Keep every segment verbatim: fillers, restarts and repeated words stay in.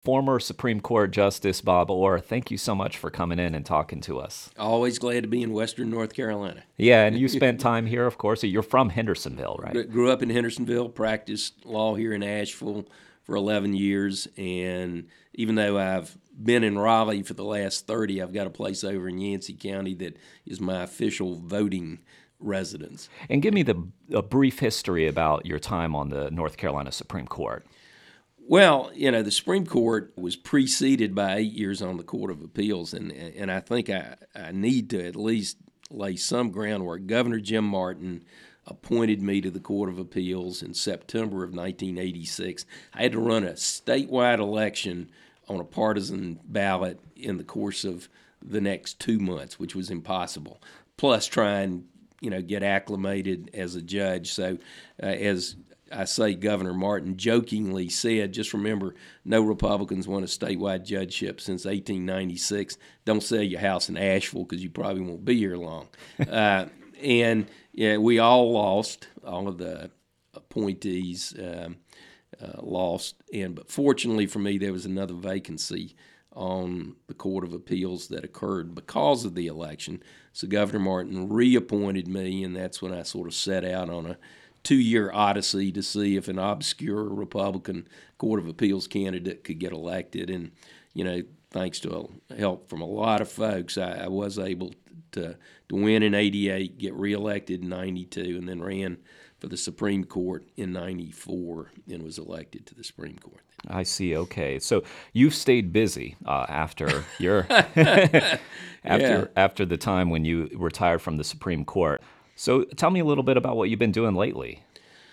Former Supreme Court Justice Bob Orr, thank you so much for coming in and talking to us. Always glad to be in Western North Carolina. Yeah, and you spent time here, of course. You're from Hendersonville, right? Grew up in Hendersonville, practiced law here in Asheville for eleven years, and even though I've been in Raleigh for the last thirty, I've got a place over in Yancey County that is my official voting residence. And give me the a brief history about your time on the North Carolina Supreme Court. Well, you know, the Supreme Court was preceded by eight years on the Court of Appeals, and and I think I, I need to at least lay some groundwork. Governor Jim Martin appointed me to the Court of Appeals in September of nineteen eighty-six. I had to run a statewide election on a partisan ballot in the course of the next two months, which was impossible, plus try and, you know, get acclimated as a judge. So uh, as I say, Governor Martin jokingly said, just remember, no Republicans won a statewide judgeship since eighteen ninety-six. Don't sell your house in Asheville because you probably won't be here long. uh, and yeah, we all lost. All of the appointees um, uh, lost. And but fortunately for me, there was another vacancy on the Court of Appeals that occurred because of the election. So Governor Martin reappointed me, and that's when I sort of set out on a two-year odyssey to see if an obscure Republican Court of Appeals candidate could get elected. And, you know, thanks to help from a lot of folks, I, I was able to, to win in eighty-eight, get reelected in ninety-two, and then ran for the Supreme Court in ninety-four and was elected to the Supreme Court. I see. Okay, so you've stayed busy uh, after your after Yeah. after the time when you retired from the Supreme Court. So tell me a little bit about what you've been doing lately.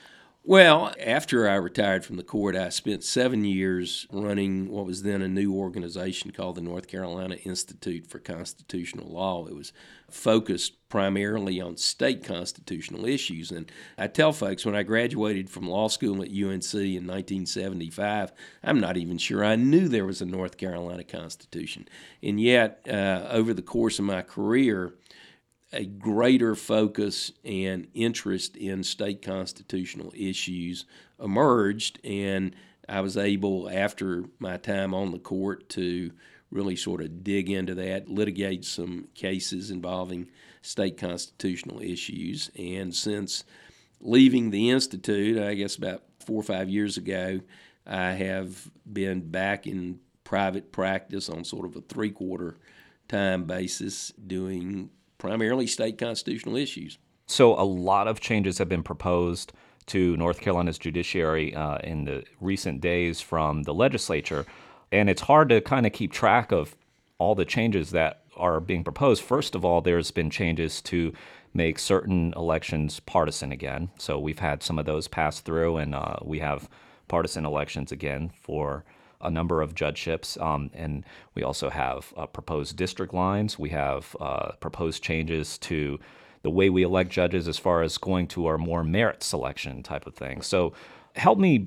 Well, after I retired from the court, I spent seven years running what was then a new organization called the North Carolina Institute for Constitutional Law. It was focused primarily on state constitutional issues. And I tell folks, when I graduated from law school at U N C in nineteen seventy-five, I'm not even sure I knew there was a North Carolina Constitution. And yet, uh, over the course of my career, a greater focus and interest in state constitutional issues emerged, and I was able, after my time on the court, to really sort of dig into that, litigate some cases involving state constitutional issues. And since leaving the Institute, I guess about four or five years ago, I have been back in private practice on sort of a three-quarter time basis doing primarily state constitutional issues. So a lot of changes have been proposed to North Carolina's judiciary uh, in the recent days from the legislature, and it's hard to kind of keep track of all the changes that are being proposed. First of all, there's been changes to make certain elections partisan again. So we've had some of those pass through, and uh, we have partisan elections again for a number of judgeships, um, and we also have uh, proposed district lines. We have uh, proposed changes to the way we elect judges as far as going to our more merit selection type of thing. So help me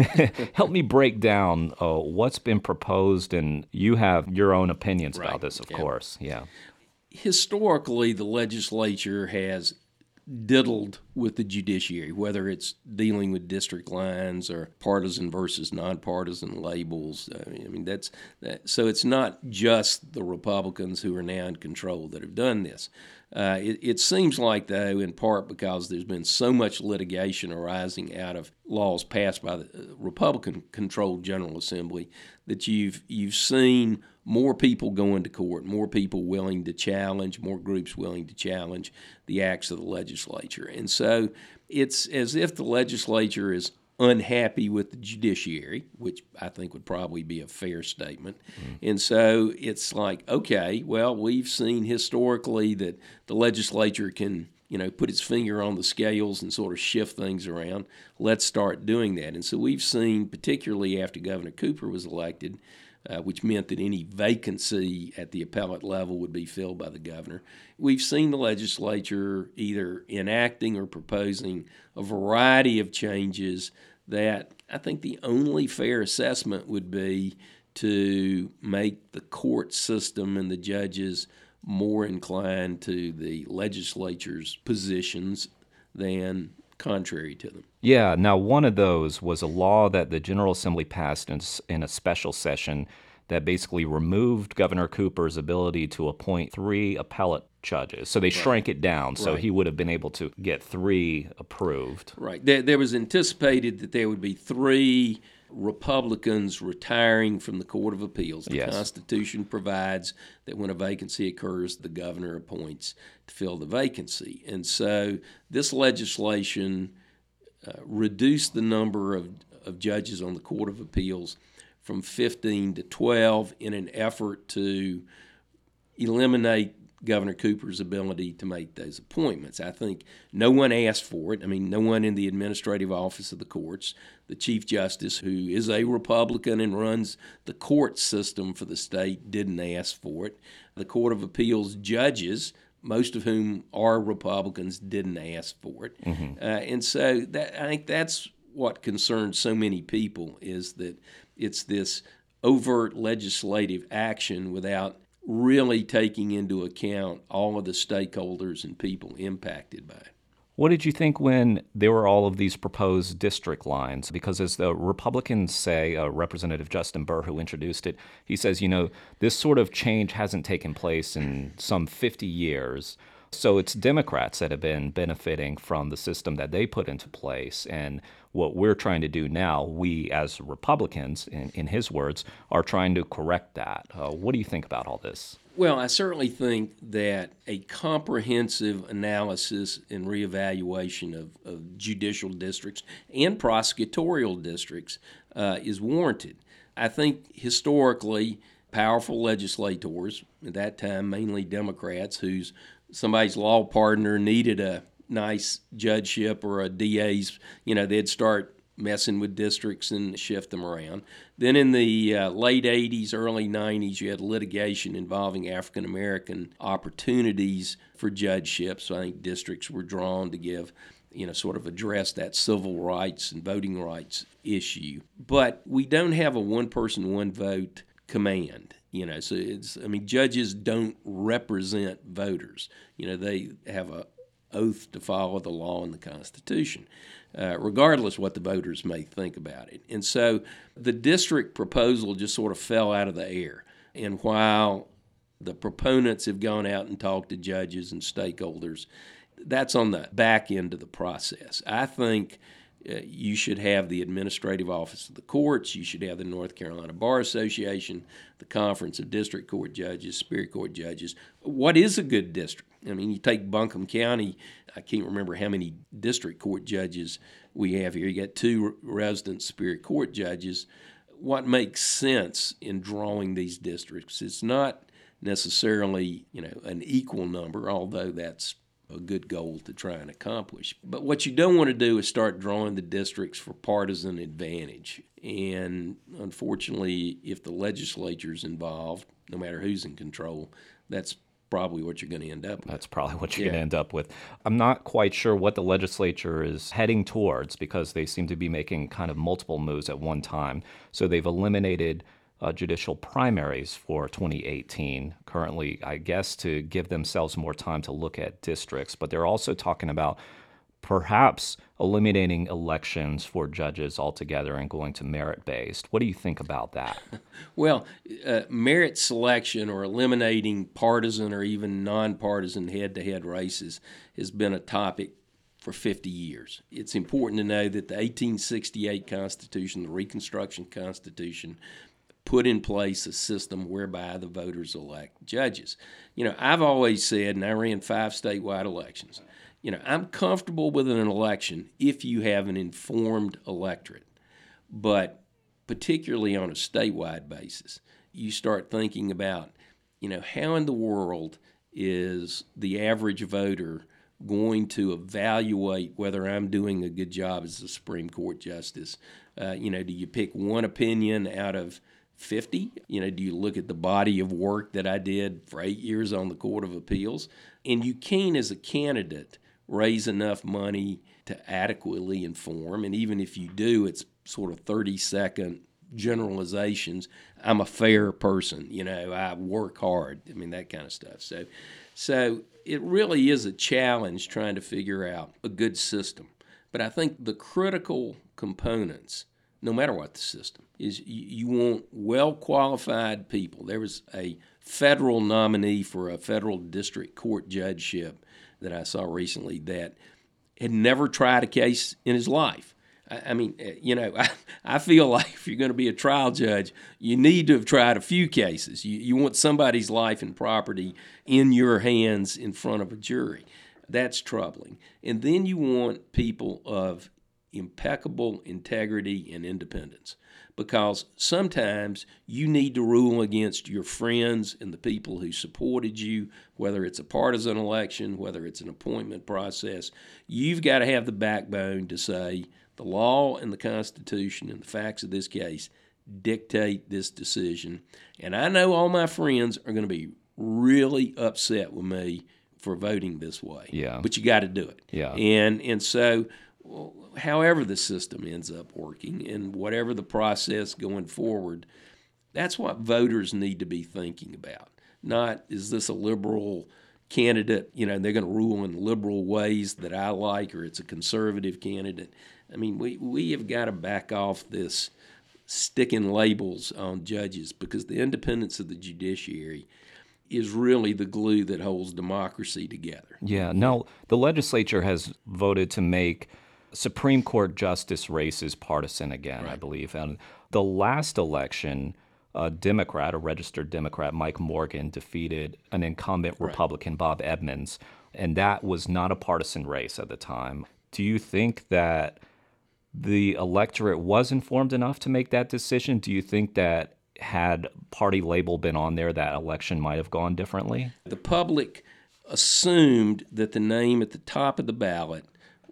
help me break down uh, what's been proposed, and you have your own opinions Right. about this, of Yeah. course. Yeah. Historically, the legislature has diddled with the judiciary, whether it's dealing with district lines or partisan versus nonpartisan labels. I mean, I mean that's that. So it's not just the Republicans who are now in control that have done this. Uh, it, it seems like, though, in part because there's been so much litigation arising out of laws passed by the Republican-controlled General Assembly, that you've you've seen more people going to court, more people willing to challenge, more groups willing to challenge the acts of the legislature. And so it's as if the legislature is unhappy with the judiciary, which I think would probably be a fair statement. Mm-hmm. And so it's like, okay, well, we've seen historically that the legislature can, you know, put its finger on the scales and sort of shift things around. Let's start doing that. And so we've seen, particularly after Governor Cooper was elected, Uh, which meant that any vacancy at the appellate level would be filled by the governor. We've seen the legislature either enacting or proposing a variety of changes that I think the only fair assessment would be to make the court system and the judges more inclined to the legislature's positions than contrary to them. Yeah, now one of those was a law that the General Assembly passed in, s- in a special session that basically removed Governor Cooper's ability to appoint three appellate judges. So they shrank it down, so Right. he would have been able to get three approved. Right. There, there was anticipated that there would be three Republicans retiring from the Court of Appeals. The Yes. Constitution provides that when a vacancy occurs, the governor appoints to fill the vacancy. And so this legislation uh, reduced the number of, of judges on the Court of Appeals from fifteen to twelve in an effort to eliminate Governor Cooper's ability to make those appointments. I think no one asked for it. I mean, no one in the administrative office of the courts, the Chief Justice, who is a Republican and runs the court system for the state, didn't ask for it. The Court of Appeals judges, most of whom are Republicans, didn't ask for it. Mm-hmm. Uh, and so that, I think that's what concerns so many people, is that it's this overt legislative action without really taking into account all of the stakeholders and people impacted by it. What did you think when there were all of these proposed district lines? Because as the Republicans say, uh, Representative Justin Burr, who introduced it, he says, you know, this sort of change hasn't taken place in some fifty years. So it's Democrats that have been benefiting from the system that they put into place. And what we're trying to do now, we as Republicans, in, in his words, are trying to correct that. Uh, what do you think about all this? Well, I certainly think that a comprehensive analysis and reevaluation of, of judicial districts and prosecutorial districts uh, is warranted. I think historically, powerful legislators, at that time mainly Democrats, whose somebody's law partner needed a nice judgeship or a D A's, you know, they'd start messing with districts and shift them around. Then in the uh, late eighties, early nineties, you had litigation involving African American opportunities for judgeships. So I think districts were drawn to give, you know, sort of address that civil rights and voting rights issue. But we don't have a one person, one vote command. You know, so it's, I mean, judges don't represent voters. You know, they have a oath to follow the law and the Constitution, uh, regardless what the voters may think about it. And so the district proposal just sort of fell out of the air. And while the proponents have gone out and talked to judges and stakeholders, that's on the back end of the process. I think Uh, you should have the administrative office of the courts. You should have the North Carolina Bar Association, the Conference of District Court Judges, Superior Court Judges. What is a good district? I mean, you take Buncombe County, I can't remember how many district court judges we have here. You got two resident Superior Court judges. What makes sense in drawing these districts? It's not necessarily, you know, an equal number, although that's a good goal to try and accomplish. But what you don't want to do is start drawing the districts for partisan advantage. And unfortunately, if the legislature's involved, no matter who's in control, that's probably what you're going to end up with. That's probably what you're Yeah. going to end up with. I'm not quite sure what the legislature is heading towards because they seem to be making kind of multiple moves at one time. So they've eliminated Uh, judicial primaries for twenty eighteen, currently, I guess, to give themselves more time to look at districts. But they're also talking about perhaps eliminating elections for judges altogether and going to merit-based. What do you think about that? Well, uh, merit selection or eliminating partisan or even nonpartisan head-to-head races has been a topic for fifty years. It's important to know that the eighteen sixty-eight Constitution, the Reconstruction Constitution, put in place a system whereby the voters elect judges. You know, I've always said, and I ran five statewide elections, you know, I'm comfortable with an election if you have an informed electorate. But particularly on a statewide basis, you start thinking about, you know, how in the world is the average voter going to evaluate whether I'm doing a good job as a Supreme Court justice? Uh, you know, do you pick one opinion out of fifty? You know, do you look at the body of work that I did for eight years on the Court of Appeals? And you can't, as a candidate, raise enough money to adequately inform. And even if you do, it's sort of thirty-second generalizations. I'm a fair person. You know, I work hard. I mean, that kind of stuff. So, so it really is a challenge trying to figure out a good system. But I think the critical components, no matter what the system, is you, you want well-qualified people. There was a federal nominee for a federal district court judgeship that I saw recently that had never tried a case in his life. I, I mean, you know, I, I feel like if you're going to be a trial judge, you need to have tried a few cases. You, you want somebody's life and property in your hands in front of a jury. That's troubling. And then you want people of impeccable integrity and independence, because sometimes you need to rule against your friends and the people who supported you, whether it's a partisan election, whether it's an appointment process. You've got to have the backbone to say the law and the Constitution and the facts of this case dictate this decision. And I know all my friends are going to be really upset with me for voting this way. Yeah. But you got to do it. Yeah. And and so however the system ends up working and whatever the process going forward, that's what voters need to be thinking about. Not, is this a liberal candidate, you know, they're going to rule in liberal ways that I like, or it's a conservative candidate. I mean, we, we have got to back off this sticking labels on judges, because the independence of the judiciary is really the glue that holds democracy together. Yeah. No, the legislature has voted to make Supreme Court justice races partisan again, right. I believe. And the last election, a Democrat, a registered Democrat, Mike Morgan, defeated an incumbent right. Republican, Bob Edmonds, and that was not a partisan race at the time. Do you think that the electorate was informed enough to make that decision? Do you think that had party label been on there, that election might have gone differently? The public assumed that the name at the top of the ballot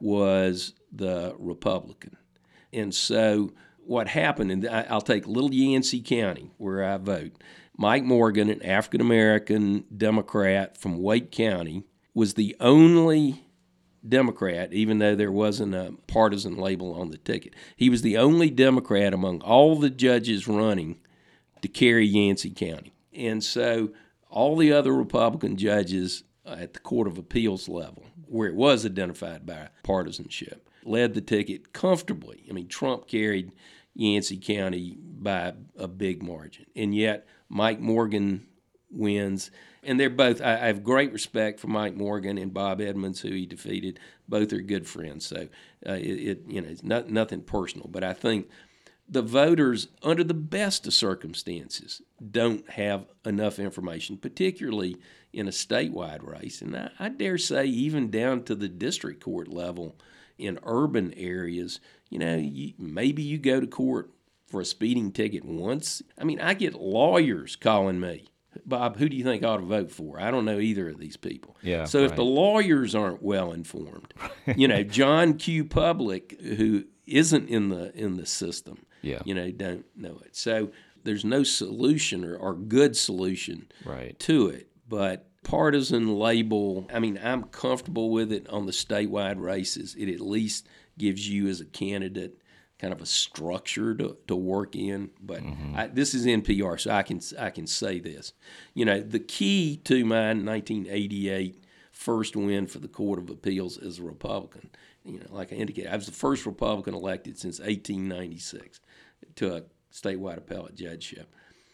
was the Republican. And so what happened, and I'll take Little Yancey County, where I vote. Mike Morgan, an African-American Democrat from Wake County, was the only Democrat, even though there wasn't a partisan label on the ticket. He was the only Democrat among all the judges running to carry Yancey County. And so all the other Republican judges at the Court of Appeals level, where it was identified by partisanship, led the ticket comfortably. I mean, Trump carried Yancey County by a big margin. And yet Mike Morgan wins. And they're both, I, I have great respect for Mike Morgan and Bob Edmonds, who he defeated. Both are good friends. So uh, it, it, you know, it's not, nothing personal. But I think the voters, under the best of circumstances, don't have enough information, particularly in a statewide race. And I, I dare say even down to the district court level in urban areas, you know, you, maybe you go to court for a speeding ticket once. I mean, I get lawyers calling me, Bob, who do you think I ought to vote for? I don't know either of these people. Yeah, so right. if the lawyers aren't well informed, you know, John Q. Public, who isn't in the in the system, yeah. you know, don't know it. So there's no solution or, or good solution right. to it. But partisan label, I mean, I'm comfortable with it on the statewide races. It at least gives you as a candidate kind of a structure to, to work in. But mm-hmm. I, this is N P R, so I can I can say this. You know, the key to my nineteen eighty-eight first win for the Court of Appeals as a Republican, you know, like I indicated, I was the first Republican elected since eighteen ninety-six to a statewide appellate judgeship,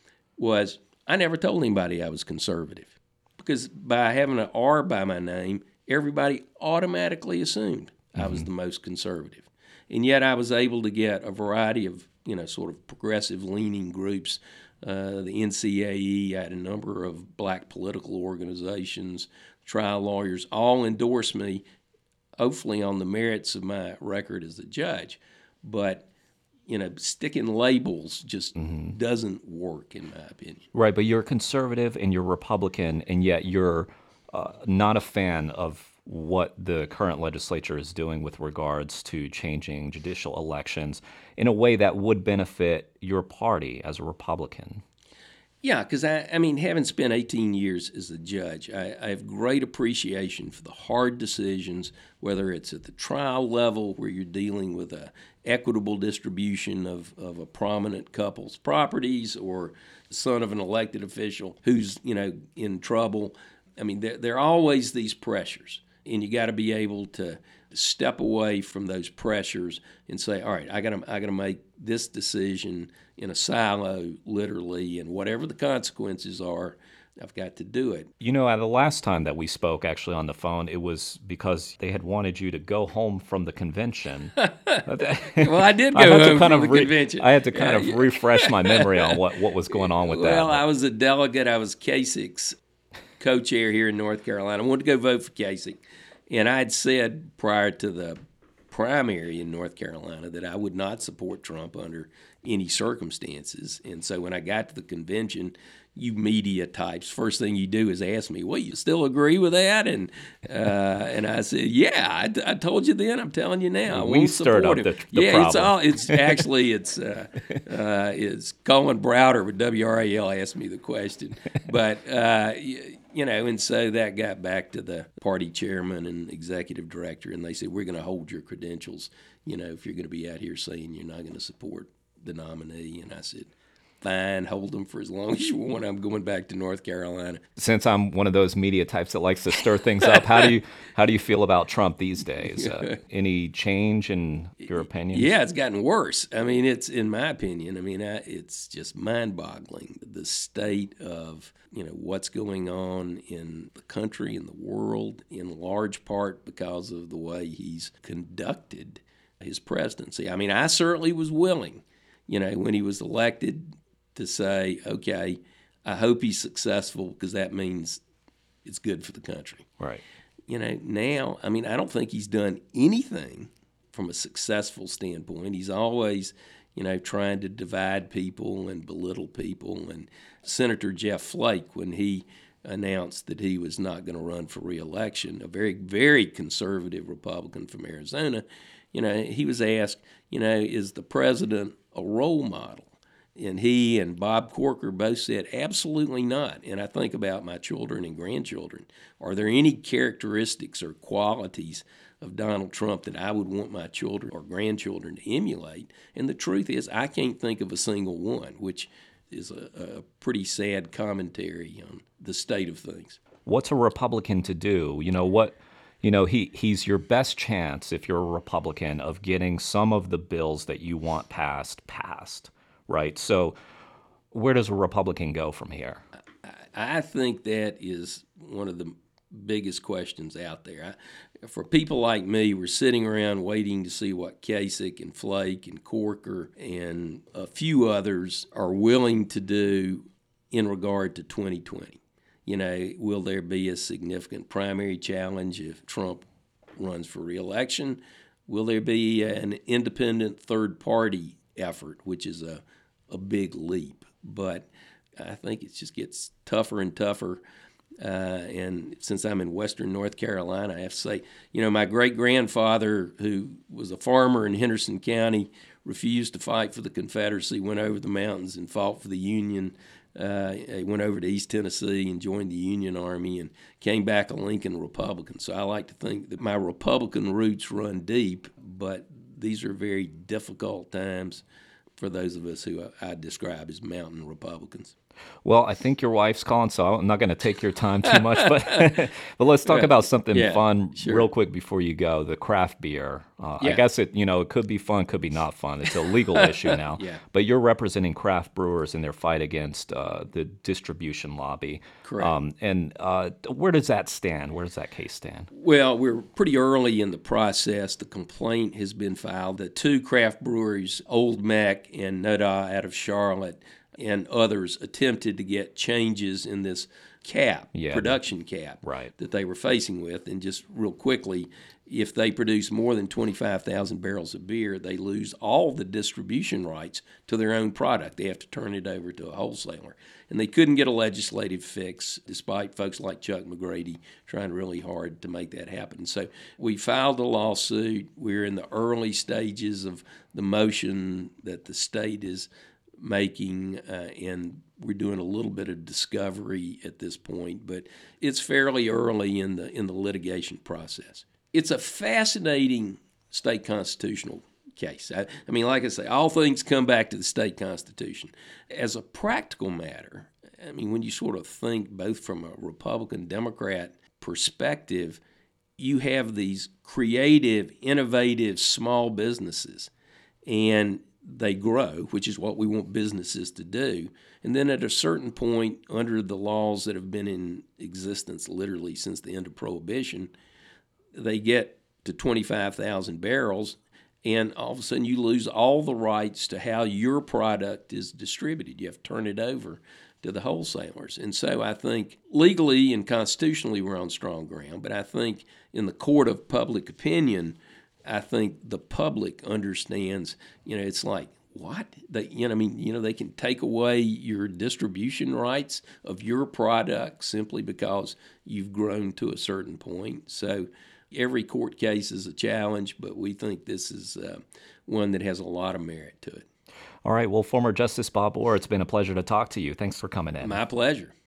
was I never told anybody I was conservative, because by having an R by my name, everybody automatically assumed mm-hmm. I was the most conservative. And yet I was able to get a variety of, you know, sort of progressive-leaning groups. Uh, the N C A E, I had a number of black political organizations, trial lawyers, all endorse me, hopefully on the merits of my record as a judge. But, you know, sticking labels just mm-hmm. doesn't work, in my opinion. Right, but you're a conservative and you're Republican, and yet you're uh, not a fan of what the current legislature is doing with regards to changing judicial elections in a way that would benefit your party as a Republican. Yeah, because, I, I mean, having spent eighteen years as a judge, I, I have great appreciation for the hard decisions, whether it's at the trial level where you're dealing with a equitable distribution of, of a prominent couple's properties, or the son of an elected official who's, you know, in trouble. I mean, there, there are always these pressures. And you got to be able to step away from those pressures and say, all right, I got to I got to make this decision in a silo, literally, and whatever the consequences are, I've got to do it. You know, at the last time that we spoke, actually on the phone, it was because they had wanted you to go home from the convention. Well, I did go I had home to kind from of the re- convention. I had to kind Yeah, of yeah. refresh my memory on what, what was going on with Well, that. I was a delegate. I was Kasich's co-chair here in North Carolina. I wanted to go vote for Kasich. And I had said prior to the primary in North Carolina that I would not support Trump under any circumstances. And so when I got to the convention, you media types, first thing you do is ask me, well, you still agree with that? And uh, and I said, yeah, I, I told you then, I'm telling you now. I We won't stirred support up him. the- the yeah, it's problem. all, it's actually, it's uh, uh, it's Colin Browder with W R A L asked me the question. But, uh, y- you know, and so that got back to the party chairman and executive director, and they said, we're going to hold your credentials, you know, if you're going to be out here saying you're not going to support the nominee. And I said, fine, hold them for as long as you want. I'm going back to North Carolina. Since I'm one of those media types that likes to stir things up, how do you how do you feel about Trump these days? Uh, any change in your opinion? Yeah, it's gotten worse. I mean, it's, in my opinion, I mean, I, it's just mind-boggling, the state of, you know, what's going on in the country and the world, in large part because of the way he's conducted his presidency. I mean, I certainly was willing, you know, when he was elected to say, okay, I hope he's successful because that means it's good for the country. Right. You know, now, I mean, I don't think he's done anything from a successful standpoint. He's always, you know, trying to divide people and belittle people. And Senator Jeff Flake, when he announced that he was not going to run for re-election, a very, very conservative Republican from Arizona, you know, he was asked, you know, is the president a role model? And he and Bob Corker both said, absolutely not. And I think about my children and grandchildren. Are there any characteristics or qualities of Donald Trump that I would want my children or grandchildren to emulate? And the truth is, I can't think of a single one, which is a, a pretty sad commentary on the state of things. What's a Republican to do? You know, what you know, he he's your best chance, if you're a Republican, of getting some of the bills that you want passed passed. Right. So where does a Republican go from here? I think that is one of the biggest questions out there. I, for people like me, we're sitting around waiting to see what Kasich and Flake and Corker and a few others are willing to do in regard to twenty twenty. You know, will there be a significant primary challenge if Trump runs for re-election? Will there be an independent third party effort, which is a, a big leap? But I think it just gets tougher and tougher. Uh, and since I'm in western North Carolina, I have to say, you know, my great-grandfather, who was a farmer in Henderson County, refused to fight for the Confederacy, went over the mountains and fought for the Union. Uh, he went over to East Tennessee and joined the Union Army and came back a Lincoln Republican. So I like to think that my Republican roots run deep, but these are very difficult times for those of us who I describe as mountain Republicans. Well, I think your wife's calling, so I'm not going to take your time too much, but but let's talk about something Yeah, fun sure. real quick before you go. The craft beer. Uh, I Yeah. guess it you know it could be fun, could be not fun. It's a legal issue now. Yeah. But you're representing craft brewers in their fight against uh, the distribution lobby. Correct. Um, and uh, where does that stand? Where does that case stand? Well, we're pretty early in the process. The complaint has been filed that two craft breweries, Old Mac and Noda out of Charlotte, and others attempted to get changes in this cap, Yeah. production cap, Right. that they were facing with. And just real quickly, if they produce more than twenty-five thousand barrels of beer, they lose all the distribution rights to their own product. They have to turn it over to a wholesaler. And they couldn't get a legislative fix, despite folks like Chuck McGrady trying really hard to make that happen. So we filed a lawsuit. We're in the early stages of the motion that the state is making, uh, and we're doing a little bit of discovery at this point, but it's fairly early in the in the litigation process. It's a fascinating state constitutional case. I, I mean, like I say, all things come back to the state constitution. As a practical matter, I mean, when you sort of think both from a Republican Democrat perspective, you have these creative, innovative small businesses, and they grow, which is what we want businesses to do. And then at a certain point, under the laws that have been in existence literally since the end of Prohibition, they get to twenty-five thousand barrels, and all of a sudden you lose all the rights to how your product is distributed. You have to turn it over to the wholesalers. And so I think legally and constitutionally we're on strong ground, but I think in the court of public opinion, I think the public understands, you know, it's like, what? They, you know, I mean, you know, they can take away your distribution rights of your product simply because you've grown to a certain point. So every court case is a challenge, but we think this is uh, one that has a lot of merit to it. All right. Well, former Justice Bob Orr, it's been a pleasure to talk to you. Thanks for coming in. My pleasure.